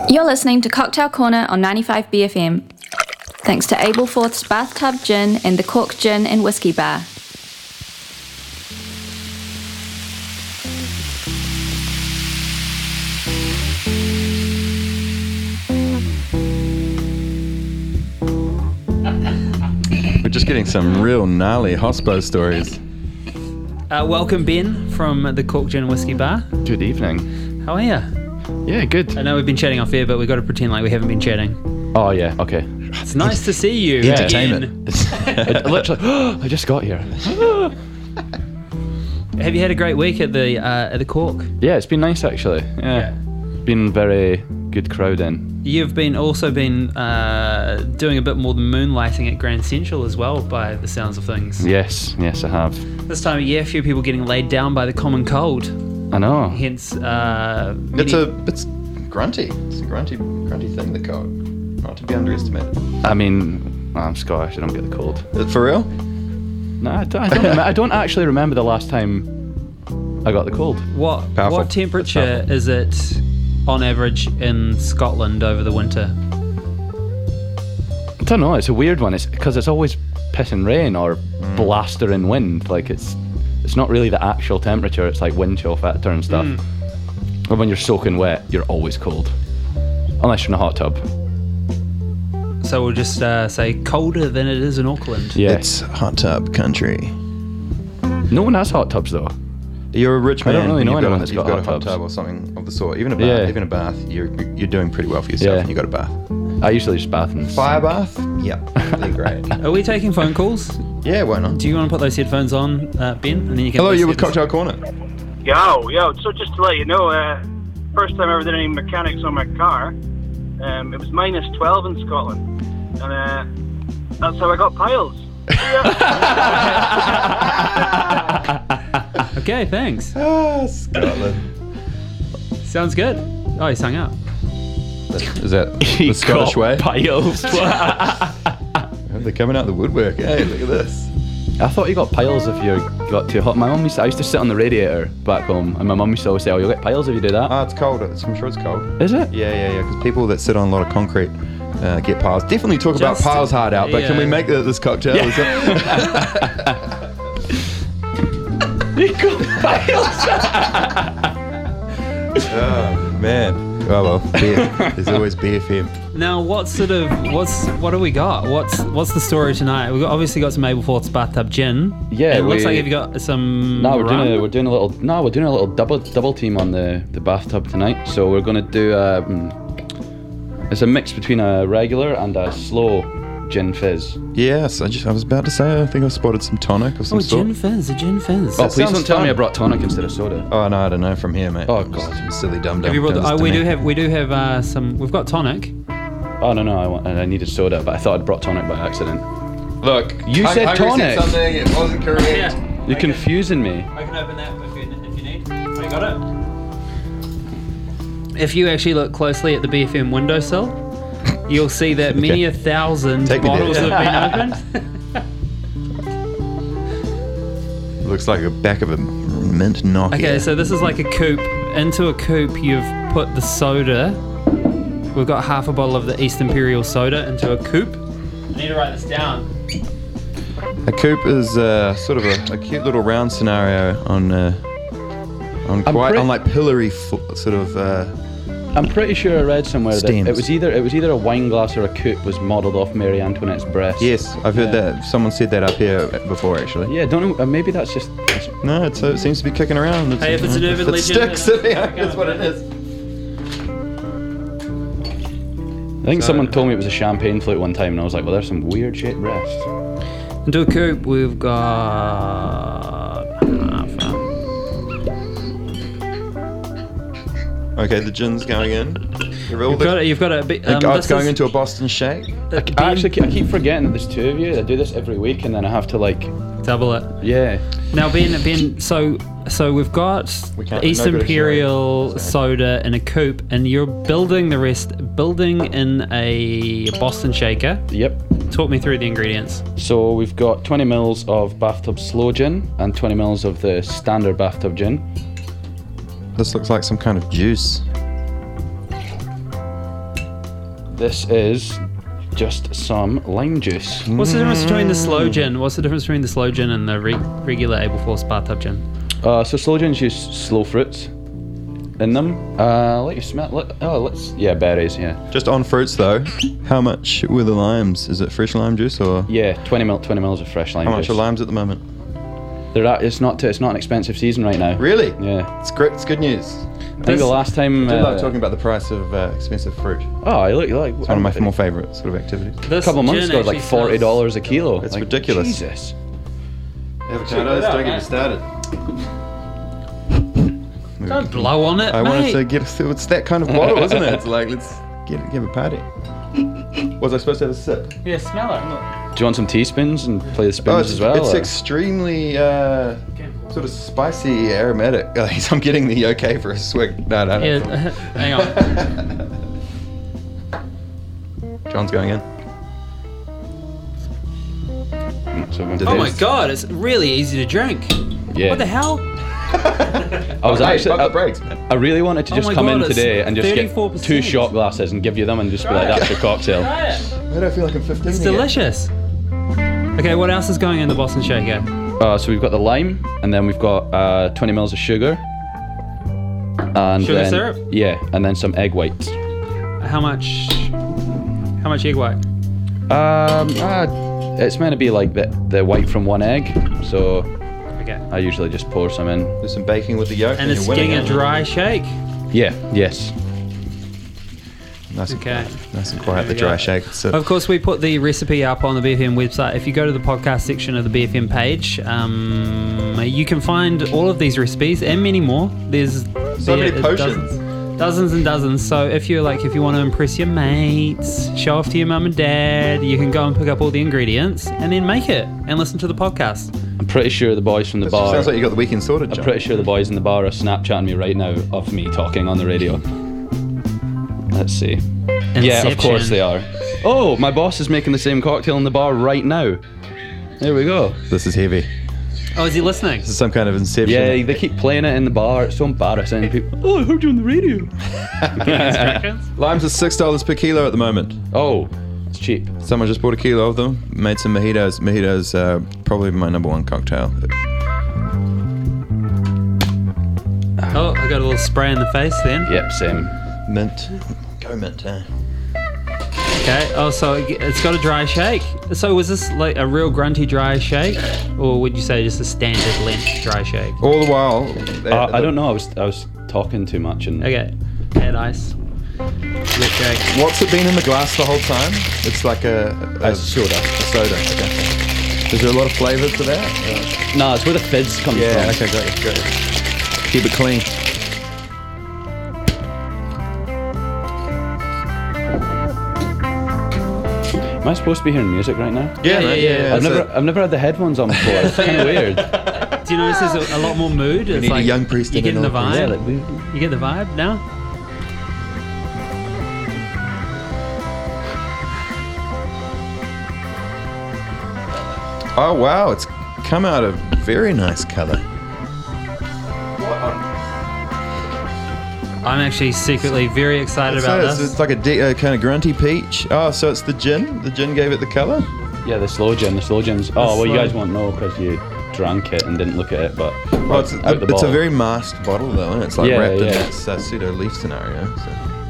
You're listening to Cocktail Corner on 95 BFM. Thanks to Ableforth's Bathtub Gin and the Cork Gin and Whiskey Bar. We're just getting some real gnarly hospo stories. Welcome, Ben, from the Cork Gin and Whiskey Bar. Good evening. How are you? Yeah, good. I know we've been chatting off air, but we've got to pretend like we haven't been chatting. Oh, yeah, okay. It's nice to see you Entertainment. again. Literally, I just got here. Have you had a great week at the Cork? Yeah, it's been nice actually. Yeah. Been very good crowd in. You've also been doing a bit more than moonlighting at Grand Central as well, by the sounds of things. Yes, I have. This time of year, a few people getting laid down by the common cold. I know. Hence, It's grunty. It's a grunty thing, the cold. Not to be underestimated. I mean, I'm Scottish. I don't get the cold. For real? No, I don't actually remember the last time I got the cold. Powerful. What temperature is it on average in Scotland over the winter? I don't know. It's a weird one. It's because it's always pissing rain or blastering wind. Like it's not really the actual temperature. It's like wind chill factor and stuff. But when you're soaking wet, you're always cold, unless you're in a hot tub. So we'll just say colder than it is in Auckland. Yeah. It's hot tub country. No one has hot tubs though. You're a rich man. I don't really know you've anyone got that's a got hot hot tubs. tub or something of the sort. Even a bath. Yeah. Even a bath. You're doing pretty well for yourself. Yeah. And you got a bath. I usually just bath in Fire bath? Yeah, they're great. Are we taking phone calls? Yeah, why not? Do you want to put those headphones on, Ben? And then you can. Hello, listen you're with to this. Cocktail Corner. Yo, so just to let you know, first time I ever did any mechanics on my car, it was minus 12 in Scotland, and that's how I got piles. Okay, thanks. Scotland. Sounds good. Oh, he's hung up. Is that the Scottish way? piles. They're coming out the woodwork. Hey, look at this. I thought you got piles if you got too hot. I used to sit on the radiator back home, and my mum used to always say, "Oh, you'll get piles if you do that." It's cold. I'm sure it's cold. Is it? Yeah. Because people that sit on a lot of concrete get piles. Definitely talk about Just- piles hard out, but can we yeah. make this cocktail? You got piles. Oh man. Oh well. Beer. There's always BFM. Now, what do we got? What's the story tonight? We've obviously got some Ableforth's Bathtub Gin. Yeah, It looks like you've got some. No, we're rum. doing a little double team on the bathtub tonight. So we're gonna do it's a mix between a regular and a slow gin fizz. Yes, I was about to say. I think I spotted some tonic of some Oh, sort. a gin fizz. Oh, That please sounds don't tell me fun. I brought tonic instead of soda. Oh no, I don't know from here, mate. Oh, God. Some silly dumb. Have you brought we do have some. We've got tonic. Oh no, I needed soda, but I thought I'd brought tonic by accident. Look, You said tonic. Something. It wasn't correct. You're confusing me. I can open that if you need. Oh, you got it? If you actually look closely at the BFM windowsill, you'll see that many a thousand Take me there. bottles have been opened. Looks like the back of a mint Nokia. Okay, so this is like a coupe. Into a coupe, you've put the soda. We've got half a bottle of the East Imperial soda into a coupe. I need to write this down. A coupe is sort of a cute little round scenario on like pillory sort of. I'm pretty sure I read somewhere Steams. that it was either a wine glass or a coupe was modelled off Marie Antoinette's breast. Yes, I've heard that. Someone said that up here before, actually. Yeah, don't know. Maybe that's just. No, it seems to be kicking around. Hey, if it's an urban it legend, sticks, that's what it is. I think someone told me it was a champagne flute one time, and I was like, well, there's some weird shaped breasts. Into a coupe, we've got half a. Okay, the gin's going in. You've got a bit. It's going into a Boston shake. I keep forgetting that there's two of you. I do this every week, and then I have to double it. Yeah. Now, Ben. So we've got East no good Imperial at sharing. soda in a coupe, and you're building the rest. Building in a Boston shaker. Yep. Talk me through the ingredients. So we've got 20 mils of bathtub slow gin and 20 mils of the standard bathtub gin. This looks like some kind of juice. This is just some lime juice. What's the difference between the slow gin? What's the difference between the slow gin and the regular Able Force bathtub gin? So slow gins use slow fruits in them. Let you smell. Berries. Yeah. Just on fruits though, how much were the limes? Is it fresh lime juice or Yeah, 20 mils of fresh lime how juice. much are limes at the moment? It's not an expensive season right now. Really? Yeah. It's great. It's good news. I think the last time. I do like talking about the price of expensive fruit. Oh, I like. It's one of my more ffavourite sort of activities. A couple of months ago, it was like $40 a kilo. It's Like, ridiculous. Jesus. Avocados, don't get me started. Don't blow on it, I mate. wanted to get it's that kind of bottle, isn't it? It's like let's give a party. Was I supposed to have a sip? Yeah, smell it. Do you want some teaspoons and play the spoons Oh, it's, as well? it's or- extremely sort of spicy, aromatic. I'm getting the okay for a swig. No. Yeah, hang on. John's going in. So I'm Did gonna- Oh my god, it's really easy to drink. Yeah. What the hell? I was actually. Pump the brakes, man. I really wanted to Oh just my come God, in it's today and just get 34%. 2 shot glasses and give you them and just be like, that's your cocktail. Try it. Why do I feel like I'm 15 It's again? delicious. Okay, what else is going in the Boston Shaker? So we've got the lime, and then we've got 20 mils of sugar. And Sugar then, syrup? Yeah, and then some egg whites. How much egg white? It's meant to be like the white from one egg, so Okay. I usually just pour some in. Do some baking with the yolk, And it's you're winning getting a it. dry shake. Yeah, yes. Nice and, Okay. nice and quiet. There The we dry go. shake. So Of course, we put the recipe up on the BFM website. If you go to the podcast section of the BFM page, you can find all of these recipes and many more. There's So many potions. Dozens and dozens. So if you want to impress your mates, show off to your mum and dad, you can go and pick up all the ingredients and then make it and listen to the podcast. I'm pretty sure the boys from the bar. sounds like you got the weekend sorted, I'm John. pretty sure the boys in the bar are Snapchatting me right now of me talking on the radio. Let's see. Yeah, of course Inception. they are. Oh, my boss is making the same cocktail in the bar right now. There we go. This is heavy. Oh, is he listening? This is some kind of inception. Yeah, they keep playing it in the bar. It's so embarrassing. People, oh, I heard you on the radio. Limes are $6 per kilo at the moment. Oh, it's cheap. Someone just bought a kilo of them. Made some mojitos. Mojitos probably my number one cocktail. Oh, I got a little spray in the face then. Yep, same. Mint. Go mint, eh? Okay. Oh, so it's got a dry shake. So was this like a real grunty dry shake, or would you say just a standard length dry shake? All the while. I don't know. I was talking too much and Okay. Add ice. Wet shake. What's it been in the glass the whole time? It's like a soda. soda. Okay. Is there a lot of flavour to that? No, it's where the fizz comes from. Okay, great. Keep it clean. Am I supposed to be hearing music right now? Yeah. I've never had the headphones on before. It's kind of weird. Do you notice there's a lot more mood? It's need a young priest You and getting an the old vibe? priest. Yeah, like, You get the vibe now? Oh wow, it's come out a very nice colour. I'm actually secretly very excited about So this. it's like a kind of grunty peach. Oh, so it's the gin. The gin gave it the colour. yeah, the slow gins. Oh, well, you slow- guys won't know because you drank it and didn't look at it, but Well, it's out the a bottle. very masked bottle though, and it's like Yeah, wrapped in yeah. that pseudo leaf scenario. So.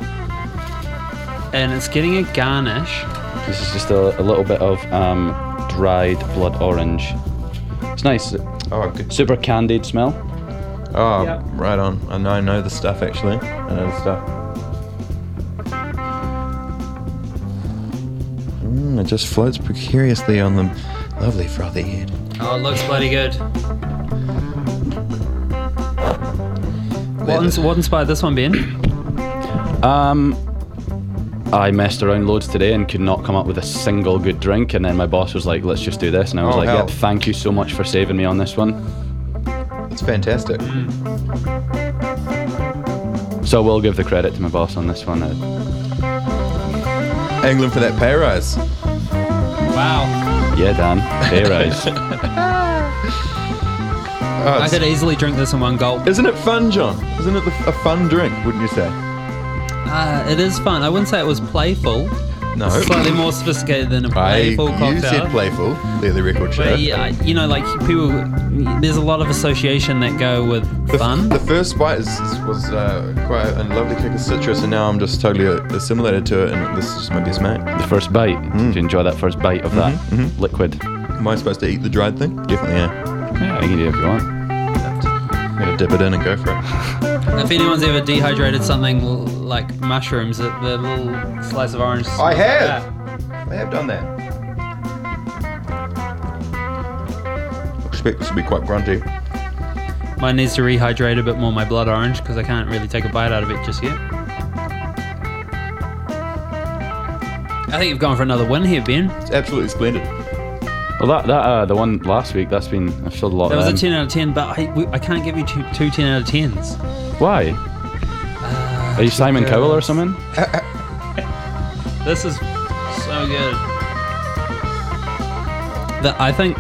And it's getting a garnish. This is just a little bit of dried blood orange. It's nice. Oh, good. Super candied smell. Oh, Yep. right on. I know the stuff actually. I know the stuff. It just floats precariously on the lovely frothy head. Oh, it looks bloody good. What inspired this one, Ben? I messed around loads today and could not come up with a single good drink, and then my boss was like, let's just do this, and I was Oh, like, hell. yep, thank you so much for saving me on this one. It's fantastic. So I will give the credit to my boss on this one. Angling for that pay rise. Wow. Yeah, Dan, pay rise. Oh, I could easily drink this in one gulp. isn't it fun, John? Isn't it a fun drink, wouldn't you say? It is fun. I wouldn't say it was playful. No. Slightly more sophisticated than a playful cocktail. You said playful. Clear the record show. But yeah, you know, like people, there's a lot of association that go with fun. The first bite was quite a lovely kick of citrus, and now I'm just totally assimilated to it, and this is my best mate. The first bite. Did you enjoy that first bite of that liquid? Am I supposed to eat the dried thing? Definitely, yeah. Yeah, you can do it if you want. I'm going to dip it in and go for it. If anyone's ever dehydrated something like mushrooms, the little slice of orange. I have done that. I expect this to be quite grunty. Mine needs to rehydrate a bit more my blood orange because I can't really take a bite out of it just yet. I think you've gone for another win here, Ben. It's absolutely splendid. Well, that the one last week, I've sold a lot That of was them. a 10 out of 10, but I can't give you two 10 out of 10s. Why? Are you Simon Cowell or something? This is so good. I think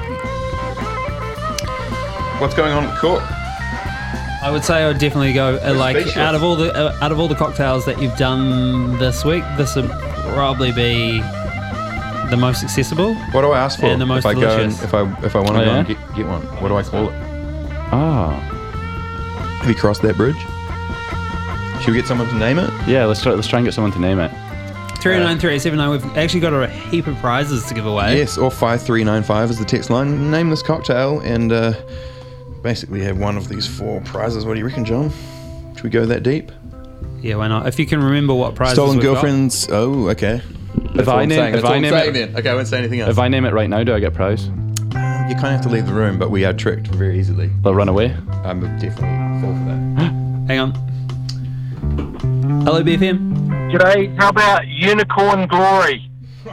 What's going on at Court? I would say I would definitely go like Speechless. out of all the cocktails that you've done this week, this would probably be the most accessible. What do I ask for And the most if I delicious. go and, if I want to Oh, go yeah? and get one? What do I call it? Oh. Have you crossed that bridge? Should we get someone to name it? Yeah, let's try and get someone to name it. 39379. We've actually got a heap of prizes to give away. Yes, or 5395 is the text line. Name this cocktail and basically have one of these 4 prizes. What do you reckon, John? Should we go that deep? Yeah, why not? If you can rember what prizes Stolen we've got. girlfriends. Oh, okay. If I name then. it, Okay, I won't say anything else. if I name it right now, do I get a prize? You kind of have to leave the room, but we are tricked very easily. They'll run away. I'm definitely full for that. Hang on. Hello, BFM. G'day, how about Unicorn Glory?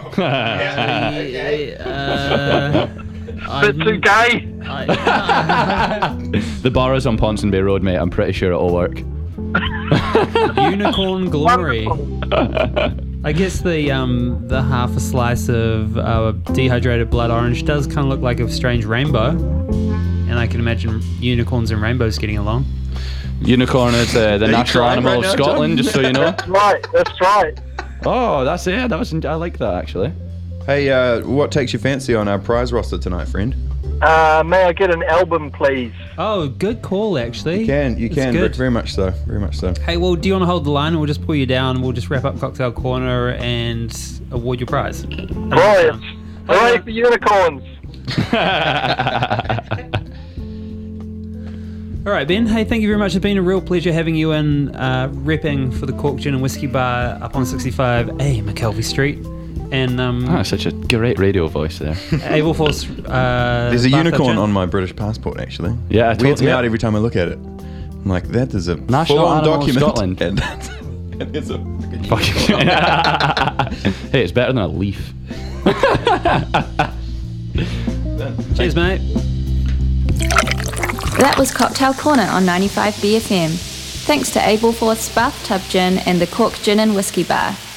Bit too gay? The bar is on Ponsonby Road, mate. I'm pretty sure it'll work. Unicorn Glory. I guess the half a slice of dehydrated blood orange does kind of look like a strange rainbow, and I can imagine unicorns and rainbows getting along. Unicorn is the you national crying animal right of now, Scotland, John? just so you know. That's right. Oh, that's it. I like that actually. Hey, what takes your fancy on our prize roster tonight, friend? May I get an album, please? Oh, good call, actually. You can, It's but good. very much so, very much so. Hey, well, do you want to hold the line and we'll just pull you down and we'll just wrap up Cocktail Corner and award your prize? Brilliant. Hooray for unicorns. All right, Ben. Hey, thank you very much. It's been a real pleasure having you in repping for the Cork Gin and Whiskey Bar up on 65A McKelvey Street. And Oh, such a great radio voice there. Ableforce. There's a unicorn on my British passport, actually. Yeah, I Weirds totally- me yeah. out every time I look at it. I'm like, that is a National full-on animal of document. Scotland. And there's a fucking Fucking- unicorn. Hey, it's better than a leaf. Cheers, mate. That was Cocktail Corner on 95 BFM. Thanks to Ableforth's Bathtub Gin and the Cork Gin and Whiskey Bar.